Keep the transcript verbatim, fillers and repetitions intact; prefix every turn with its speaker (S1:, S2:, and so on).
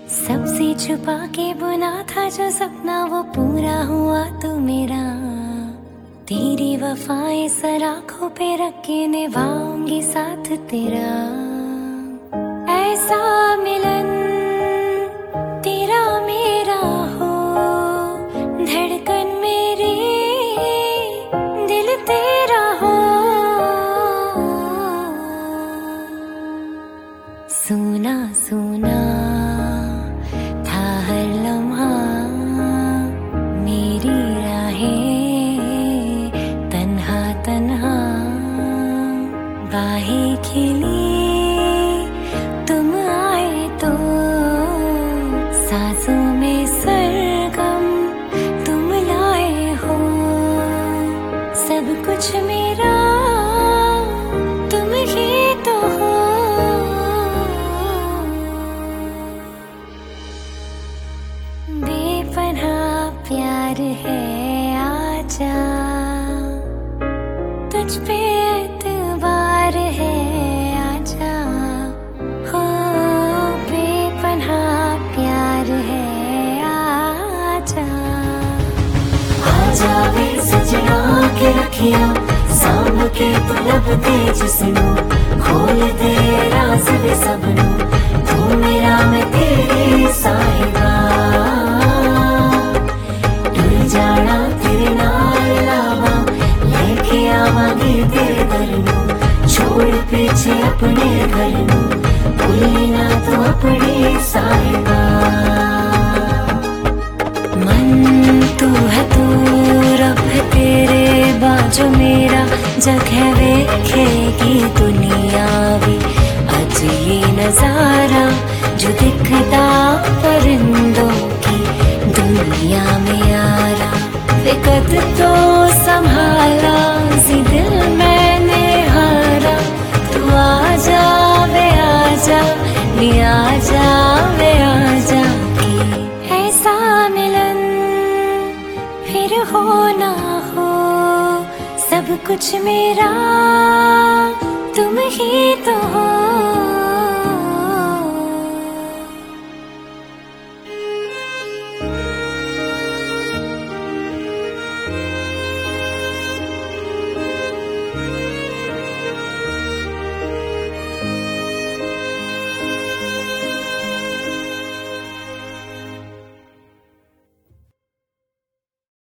S1: सबसे छुपा के बुना था जो सपना वो पूरा हुआ तो मेरा। तेरी वफाएं सर आँखों पे रख के निभाऊंगी साथ तेरा। ऐसा मिलन तेरा मेरा हो, धड़कन मेरी दिल तेरा हो। सोना सोना था हर लम्हा, मेरी राहें तन्हा तन्हा। बाहें खिली तुम आए तो, सांसों में सरगम तुम लाए हो। सब कुछ मेरा तुम ही तो हो। बेपनाह प्यार है आजा, तुझ पे एतबार है आजा। हो बेपनाह प्यार है आजा। आजा वे सजना के रखिया, सांभ के तू लब दे जिसनू। खोल दे राज वे सबनू, तू मेरा मैं तेरी साहिबा। डुल जाना तेरे नाल लावा, लेके आवांगी तेरे दर नू। छोड़ पीछे अपने घर नू, भूली ना तू अपनी साहिबा। मन तू है तू रब है तेरे बाजू मेरा। जगह वेखेगी दुनिया भी अज ये नजारा, जो दिखता परिंदों की दुनिया में यारा। फिकत तो संभाला सी दिल मैंने हारा। तू आजा वे आजा, नी आजा वे आजा की। ऐसा मिलन फिर हो ना हो, सब कुछ मेरा तुम ही तो हो।